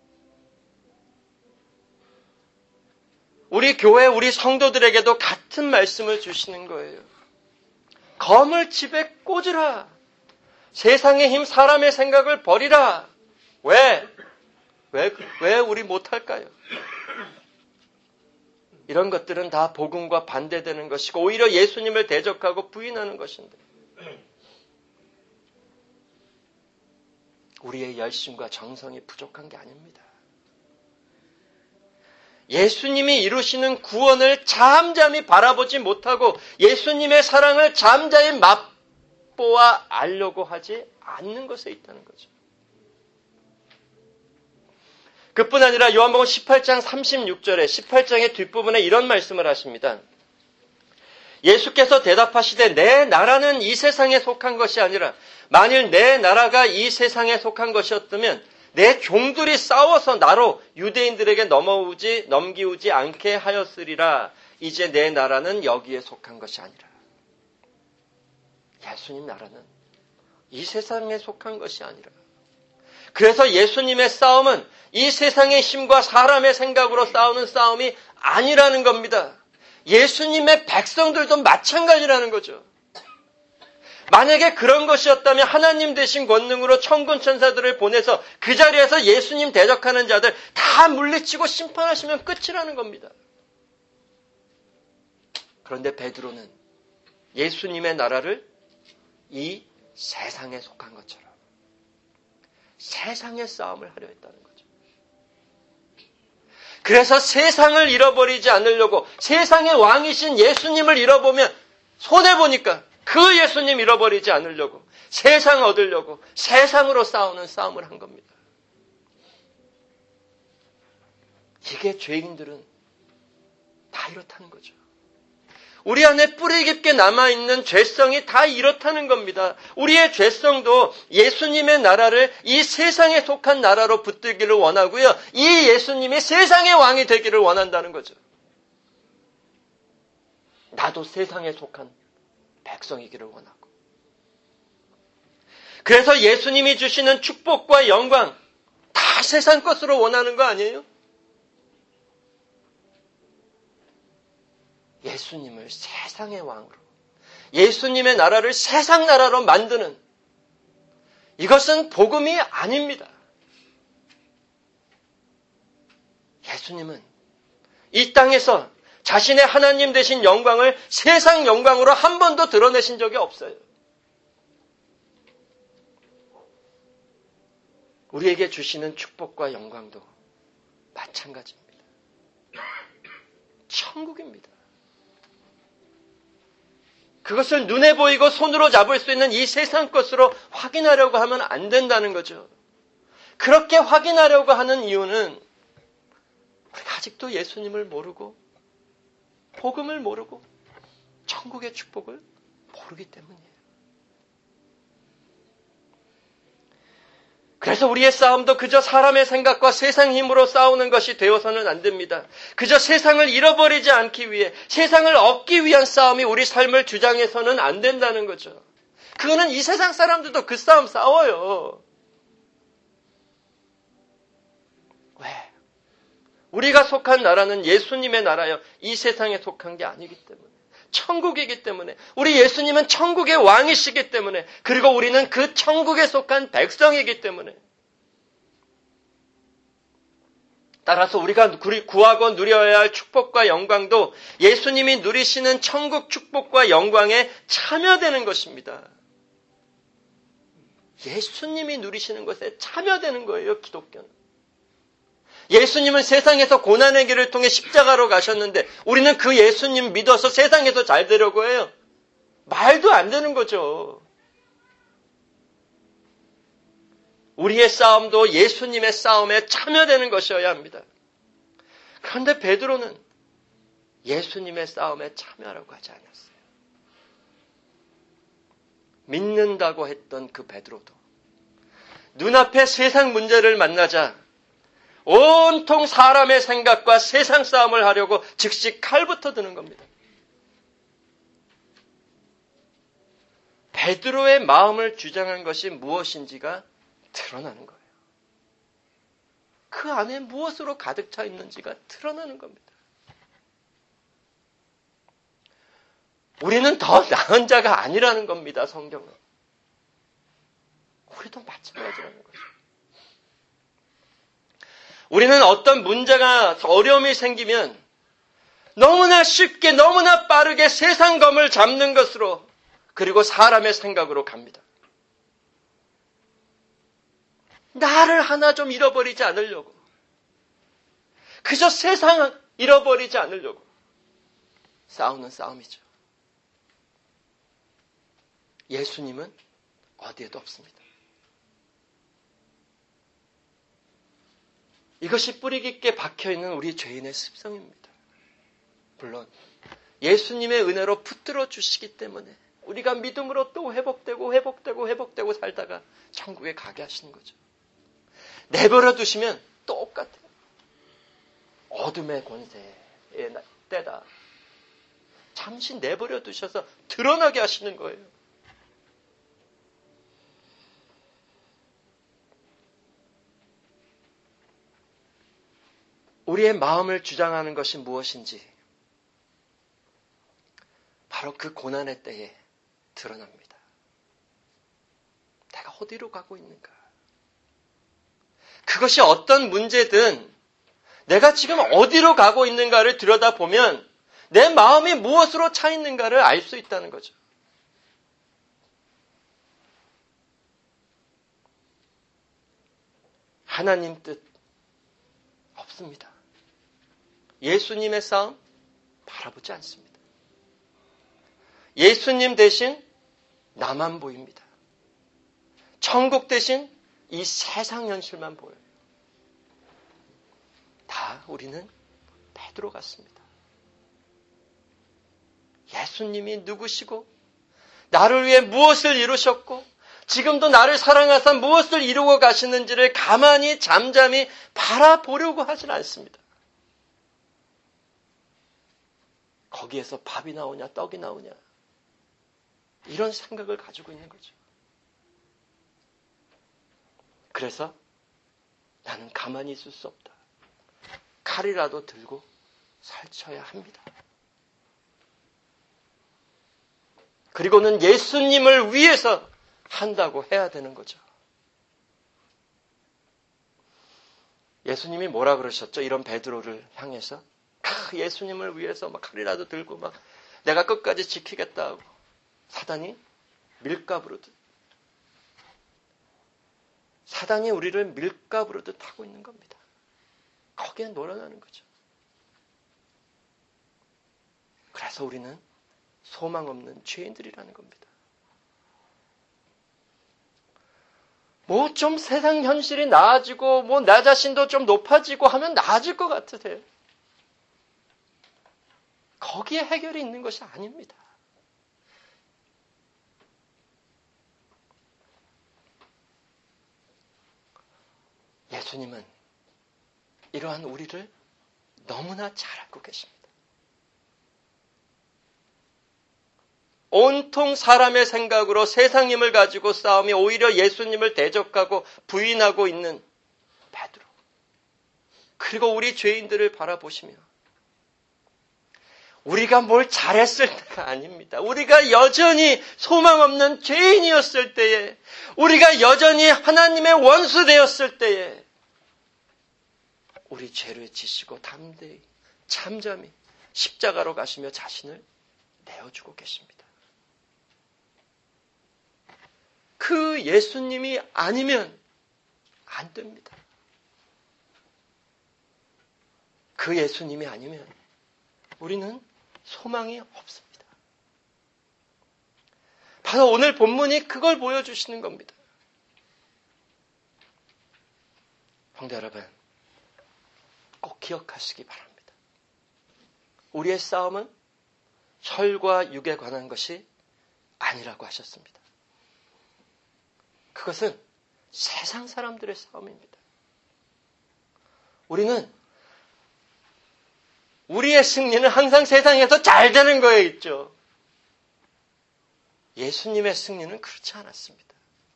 Speaker 1: 우리 교회, 우리 성도들에게도 같은 말씀을 주시는 거예요. 검을 집에 꽂으라. 세상의 힘, 사람의 생각을 버리라. 왜 우리 못할까요? 이런 것들은 다 복음과 반대되는 것이고 오히려 예수님을 대적하고 부인하는 것인데 우리의 열심과 정성이 부족한 게 아닙니다. 예수님이 이루시는 구원을 잠잠히 바라보지 못하고 예수님의 사랑을 잠잠히 맛보아 알려고 하지 않는 것에 있다는 거죠. 그뿐 아니라 요한복음 18장 36절에 18장의 뒷부분에 이런 말씀을 하십니다. 예수께서 대답하시되 내 나라는 이 세상에 속한 것이 아니라 만일 내 나라가 이 세상에 속한 것이었다면 내 종들이 싸워서 나로 유대인들에게 넘기우지 않게 하였으리라. 이제 내 나라는 여기에 속한 것이 아니라. 예수님 나라는 이 세상에 속한 것이 아니라. 그래서 예수님의 싸움은 이 세상의 힘과 사람의 생각으로 싸우는 싸움이 아니라는 겁니다. 예수님의 백성들도 마찬가지라는 거죠. 만약에 그런 것이었다면 하나님 대신 권능으로 천군 천사들을 보내서 그 자리에서 예수님 대적하는 자들 다 물리치고 심판하시면 끝이라는 겁니다. 그런데 베드로는 예수님의 나라를 이 세상에 속한 것처럼 세상의 싸움을 하려 했다는 거죠. 그래서 세상을 잃어버리지 않으려고 세상의 왕이신 예수님을 잃어보면 손해보니까 그 예수님 잃어버리지 않으려고 세상 얻으려고 세상으로 싸우는 싸움을 한 겁니다. 이게 죄인들은 다 이렇다는 거죠. 우리 안에 뿌리 깊게 남아있는 죄성이 다 이렇다는 겁니다. 우리의 죄성도 예수님의 나라를 이 세상에 속한 나라로 붙들기를 원하고요. 이 예수님이 세상의 왕이 되기를 원한다는 거죠. 나도 세상에 속한 백성이기를 원하고. 그래서 예수님이 주시는 축복과 영광 다 세상 것으로 원하는 거 아니에요? 예수님을 세상의 왕으로, 예수님의 나라를 세상 나라로 만드는 이것은 복음이 아닙니다. 예수님은 이 땅에서 자신의 하나님 되신 영광을 세상 영광으로 한 번도 드러내신 적이 없어요. 우리에게 주시는 축복과 영광도 마찬가지입니다. 천국입니다. 그것을 눈에 보이고 손으로 잡을 수 있는 이 세상 것으로 확인하려고 하면 안 된다는 거죠. 그렇게 확인하려고 하는 이유는 우리가 아직도 예수님을 모르고 복음을 모르고 천국의 축복을 모르기 때문이에요. 그래서 우리의 싸움도 그저 사람의 생각과 세상 힘으로 싸우는 것이 되어서는 안 됩니다. 그저 세상을 잃어버리지 않기 위해, 세상을 얻기 위한 싸움이 우리 삶을 주장해서는 안 된다는 거죠. 그거는 이 세상 사람들도 그 싸움 싸워요. 왜? 우리가 속한 나라는 예수님의 나라요. 이 세상에 속한 게 아니기 때문에. 천국이기 때문에. 우리 예수님은 천국의 왕이시기 때문에. 그리고 우리는 그 천국에 속한 백성이기 때문에. 따라서 우리가 구하고 누려야 할 축복과 영광도 예수님이 누리시는 천국 축복과 영광에 참여되는 것입니다. 예수님이 누리시는 것에 참여되는 거예요, 기독교는. 예수님은 세상에서 고난의 길을 통해 십자가로 가셨는데 우리는 그 예수님 믿어서 세상에서 잘 되려고 해요. 말도 안 되는 거죠. 우리의 싸움도 예수님의 싸움에 참여되는 것이어야 합니다. 그런데 베드로는 예수님의 싸움에 참여하라고 하지 않았어요. 믿는다고 했던 그 베드로도 눈앞에 세상 문제를 만나자 온통 사람의 생각과 세상 싸움을 하려고 즉시 칼부터 드는 겁니다. 베드로의 마음을 주장한 것이 무엇인지가 드러나는 거예요. 그 안에 무엇으로 가득 차 있는지가 드러나는 겁니다. 우리는 더 나은 자가 아니라는 겁니다, 성경은. 우리도 마찬가지라는 거죠. 우리는 어떤 문제가, 어려움이 생기면 너무나 쉽게, 너무나 빠르게 세상 검을 잡는 것으로, 그리고 사람의 생각으로 갑니다. 나를 하나 좀 잃어버리지 않으려고. 그저 세상 잃어버리지 않으려고 싸우는 싸움이죠. 예수님은 어디에도 없습니다. 이것이 뿌리 깊게 박혀있는 우리 죄인의 습성입니다. 물론 예수님의 은혜로 붙들어 주시기 때문에 우리가 믿음으로 또 회복되고 살다가 천국에 가게 하시는 거죠. 내버려 두시면 똑같아요. 어둠의 권세의 때다. 잠시 내버려 두셔서 드러나게 하시는 거예요. 우리의 마음을 주장하는 것이 무엇인지 바로 그 고난의 때에 드러납니다. 내가 어디로 가고 있는가? 그것이 어떤 문제든 내가 지금 어디로 가고 있는가를 들여다보면 내 마음이 무엇으로 차 있는가를 알 수 있다는 거죠. 하나님 뜻 없습니다. 예수님의 싸움 바라보지 않습니다. 예수님 대신 나만 보입니다. 천국 대신 이 세상 현실만 보여요. 다 우리는 베드로 같습니다. 예수님이 누구시고 나를 위해 무엇을 이루셨고 지금도 나를 사랑하사 무엇을 이루고 가시는지를 가만히 잠잠히 바라보려고 하진 않습니다. 거기에서 밥이 나오냐 떡이 나오냐 이런 생각을 가지고 있는 거죠. 그래서 나는 가만히 있을 수 없다. 칼이라도 들고 살쳐야 합니다. 그리고는 예수님을 위해서 한다고 해야 되는 거죠. 예수님이 뭐라 그러셨죠? 이런 베드로를 향해서 예수님을 위해서 막 칼이라도 들고 막 내가 끝까지 지키겠다 하고 사단이 밀가부르듯 사단이 우리를 밀가부르듯 하고 있는 겁니다. 거기에 놀아나는 거죠. 그래서 우리는 소망 없는 죄인들이라는 겁니다. 뭐 좀 세상 현실이 나아지고 뭐 나 자신도 좀 높아지고 하면 나아질 것 같으세요. 거기에 해결이 있는 것이 아닙니다. 예수님은 이러한 우리를 너무나 잘 알고 계십니다. 온통 사람의 생각으로 세상 힘을 가지고 싸우며 오히려 예수님을 대적하고 부인하고 있는 베드로. 그리고 우리 죄인들을 바라보시며 우리가 뭘 잘했을 때가 아닙니다. 우리가 여전히 소망 없는 죄인이었을 때에 우리가 여전히 하나님의 원수 되었을 때에 우리 죄를 지시고 담대히 잠잠히 십자가로 가시며 자신을 내어주고 계십니다. 그 예수님이 아니면 안 됩니다. 그 예수님이 아니면 우리는 소망이 없습니다. 바로 오늘 본문이 그걸 보여주시는 겁니다. 형제 여러분, 꼭 기억하시기 바랍니다. 우리의 싸움은 혈과 육에 관한 것이 아니라고 하셨습니다. 그것은 세상 사람들의 싸움입니다. 우리의 승리는 항상 세상에서 잘 되는 거에 있죠. 예수님의 승리는 그렇지 않았습니다.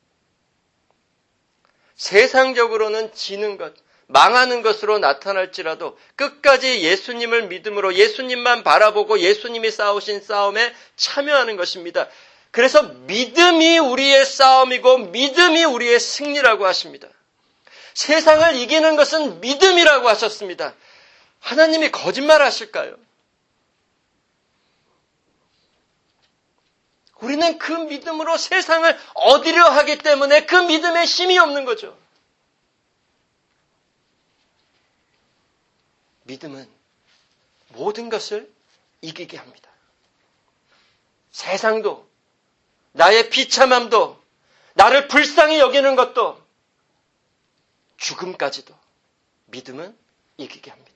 Speaker 1: 세상적으로는 지는 것, 망하는 것으로 나타날지라도 끝까지 예수님을 믿음으로 예수님만 바라보고 예수님이 싸우신 싸움에 참여하는 것입니다. 그래서 믿음이 우리의 싸움이고 믿음이 우리의 승리라고 하십니다. 세상을 이기는 것은 믿음이라고 하셨습니다. 하나님이 거짓말 하실까요? 우리는 그 믿음으로 세상을 얻으려 하기 때문에 그 믿음에 힘이 없는 거죠. 믿음은 모든 것을 이기게 합니다. 세상도, 나의 비참함도, 나를 불쌍히 여기는 것도, 죽음까지도 믿음은 이기게 합니다.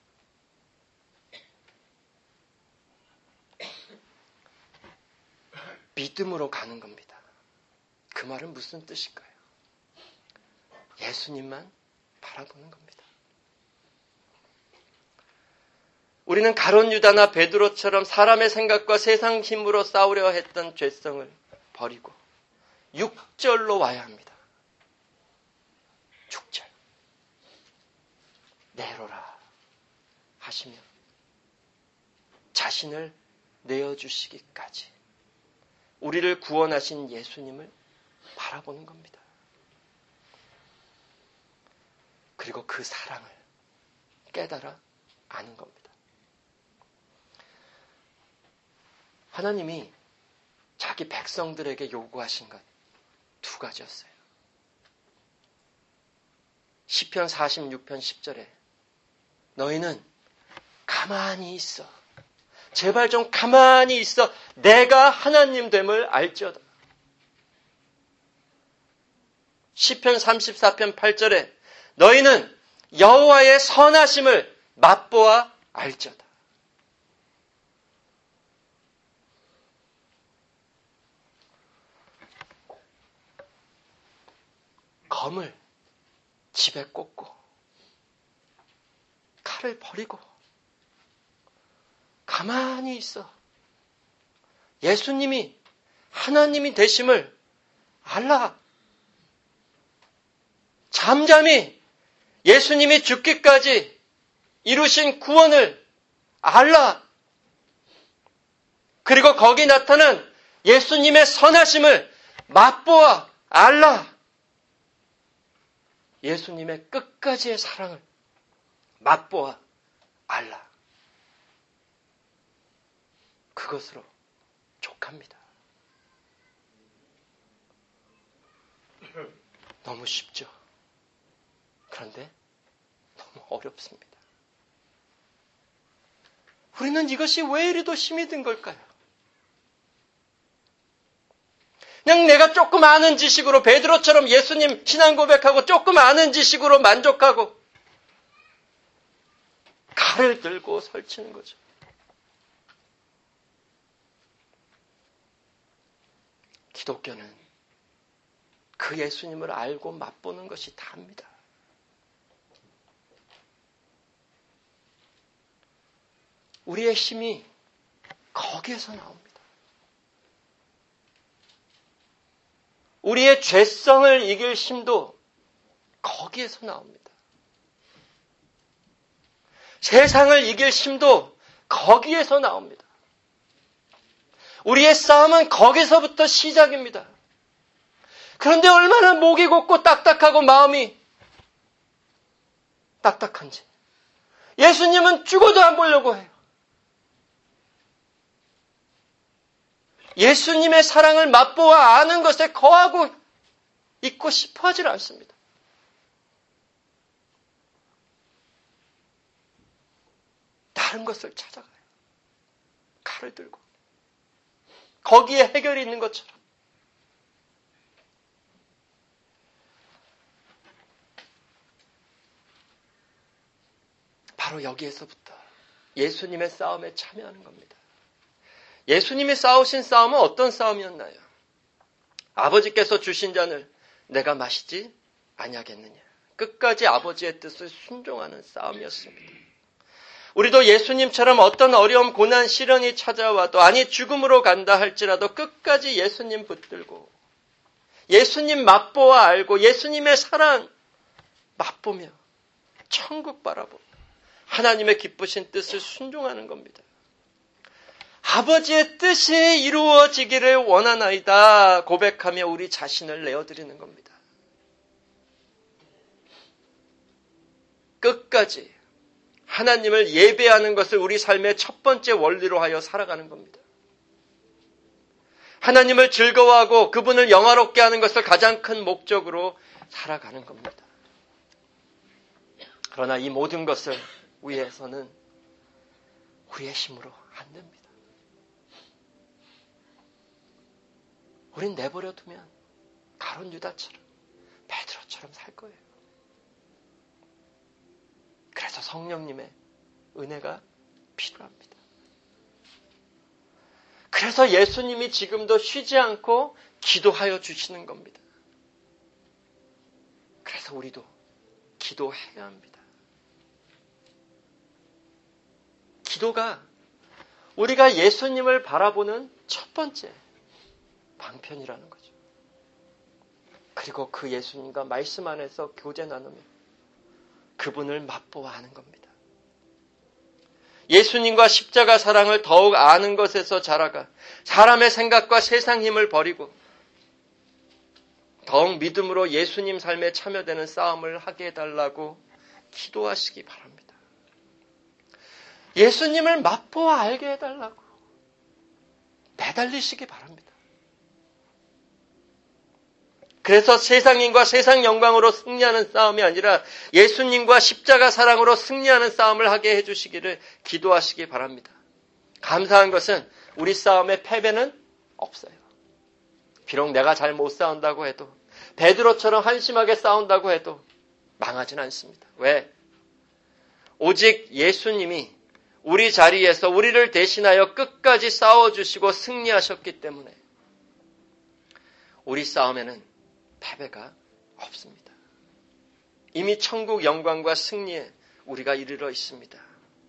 Speaker 1: 믿음으로 가는 겁니다. 그 말은 무슨 뜻일까요? 예수님만 바라보는 겁니다. 우리는 가룟 유다나 베드로처럼 사람의 생각과 세상 힘으로 싸우려 했던 죄성을 버리고 6절로 와야 합니다. 6절. 내로라 하시며 자신을 내어주시기까지 우리를 구원하신 예수님을 바라보는 겁니다. 그리고 그 사랑을 깨달아 아는 겁니다. 하나님이 자기 백성들에게 요구하신 것 두 가지였어요. 시편 46편 10절에 너희는 가만히 있어. 제발 좀 가만히 있어. 내가 하나님 됨을 알지어다. 시편 34편 8절에 너희는 여호와의 선하심을 맛보아 알지어다. 검을 집에 꽂고 칼을 버리고 가만히 있어. 예수님이 하나님이 되심을 알라. 잠잠히 예수님이 죽기까지 이루신 구원을 알라. 그리고 거기 나타난 예수님의 선하심을 맛보아 알라. 예수님의 끝까지의 사랑을 맛보아 알라. 그것으로 족합니다. 너무 쉽죠? 그런데 너무 어렵습니다. 우리는 이것이 왜 이리도 힘이 든 걸까요? 그냥 내가 조금 아는 지식으로 베드로처럼 예수님 신앙 고백하고 조금 아는 지식으로 만족하고 칼을 들고 설치는 거죠. 기독교는 그 예수님을 알고 맛보는 것이 다입니다. 우리의 힘이 거기에서 나옵니다. 우리의 죄성을 이길 힘도 거기에서 나옵니다. 세상을 이길 힘도 거기에서 나옵니다. 우리의 싸움은 거기서부터 시작입니다. 그런데 얼마나 목이 곧고 딱딱하고 마음이 딱딱한지. 예수님은 죽어도 안 보려고 해요. 예수님의 사랑을 맛보아 아는 것에 거하고 있고 싶어 하질 않습니다. 다른 것을 찾아가요. 칼을 들고. 거기에 해결이 있는 것처럼. 바로 여기에서부터 예수님의 싸움에 참여하는 겁니다. 예수님이 싸우신 싸움은 어떤 싸움이었나요? 아버지께서 주신 잔을 내가 마시지 아니하겠느냐. 끝까지 아버지의 뜻을 순종하는 싸움이었습니다. 우리도 예수님처럼 어떤 어려움, 고난, 시련이 찾아와도 아니 죽음으로 간다 할지라도 끝까지 예수님 붙들고 예수님 맛보아 알고 예수님의 사랑 맛보며 천국 바라보며 하나님의 기쁘신 뜻을 순종하는 겁니다. 아버지의 뜻이 이루어지기를 원하나이다 고백하며 우리 자신을 내어드리는 겁니다. 끝까지 하나님을 예배하는 것을 우리 삶의 첫 번째 원리로 하여 살아가는 겁니다. 하나님을 즐거워하고 그분을 영화롭게 하는 것을 가장 큰 목적으로 살아가는 겁니다. 그러나 이 모든 것을 위해서는 우리의 힘으로 안 됩니다. 우린 내버려 두면 가룟 유다처럼 베드로처럼 살 거예요. 그래서 성령님의 은혜가 필요합니다. 그래서 예수님이 지금도 쉬지 않고 기도하여 주시는 겁니다. 그래서 우리도 기도해야 합니다. 기도가 우리가 예수님을 바라보는 첫 번째 방편이라는 거죠. 그리고 그 예수님과 말씀 안에서 교제 나누며 그분을 맛보아하는 겁니다. 예수님과 십자가 사랑을 더욱 아는 것에서 자라가 사람의 생각과 세상 힘을 버리고 더욱 믿음으로 예수님 삶에 참여되는 싸움을 하게 해달라고 기도하시기 바랍니다. 예수님을 맛보아 알게 해달라고 매달리시기 바랍니다. 그래서 세상인과 세상 영광으로 승리하는 싸움이 아니라 예수님과 십자가 사랑으로 승리하는 싸움을 하게 해주시기를 기도하시기 바랍니다. 감사한 것은 우리 싸움의 패배는 없어요. 비록 내가 잘 못 싸운다고 해도 베드로처럼 한심하게 싸운다고 해도 망하진 않습니다. 왜? 오직 예수님이 우리 자리에서 우리를 대신하여 끝까지 싸워주시고 승리하셨기 때문에 우리 싸움에는 패배가 없습니다. 이미 천국 영광과 승리에 우리가 이르러 있습니다.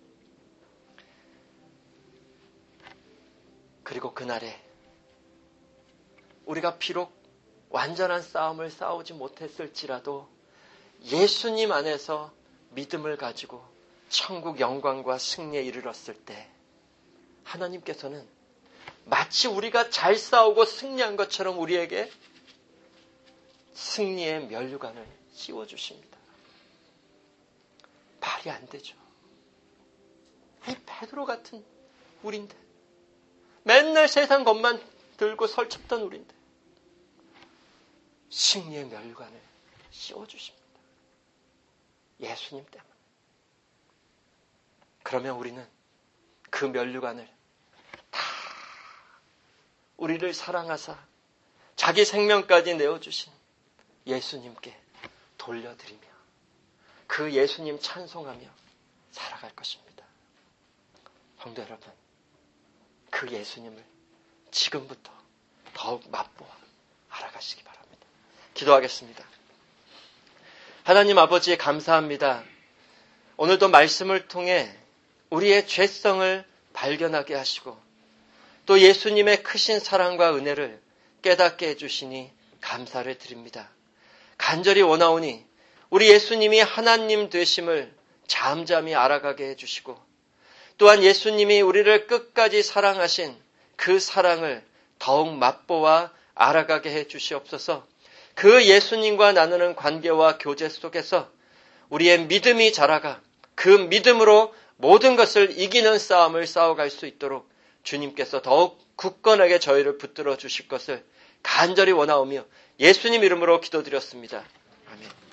Speaker 1: 그리고 그날에 우리가 비록 완전한 싸움을 싸우지 못했을지라도 예수님 안에서 믿음을 가지고 천국 영광과 승리에 이르렀을 때 하나님께서는 마치 우리가 잘 싸우고 승리한 것처럼 우리에게 승리의 면류관을 씌워주십니다. 말이 안 되죠. 이 베드로 같은 우리인데 맨날 세상 것만 들고 설쳤던 우리인데 승리의 면류관을 씌워주십니다. 예수님 때문에. 그러면 우리는 그 면류관을 다 우리를 사랑하사 자기 생명까지 내어주신 예수님께 돌려드리며 그 예수님 찬송하며 살아갈 것입니다. 성도 여러분, 그 예수님을 지금부터 더욱 맛보아 알아가시기 바랍니다. 기도하겠습니다. 하나님 아버지 감사합니다. 오늘도 말씀을 통해 우리의 죄성을 발견하게 하시고 또 예수님의 크신 사랑과 은혜를 깨닫게 해주시니 감사를 드립니다. 간절히 원하오니 우리 예수님이 하나님 되심을 잠잠히 알아가게 해주시고 또한 예수님이 우리를 끝까지 사랑하신 그 사랑을 더욱 맛보아 알아가게 해주시옵소서. 그 예수님과 나누는 관계와 교제 속에서 우리의 믿음이 자라가 그 믿음으로 모든 것을 이기는 싸움을 싸워갈 수 있도록 주님께서 더욱 굳건하게 저희를 붙들어 주실 것을 간절히 원하오며 예수님 이름으로 기도드렸습니다. 아멘.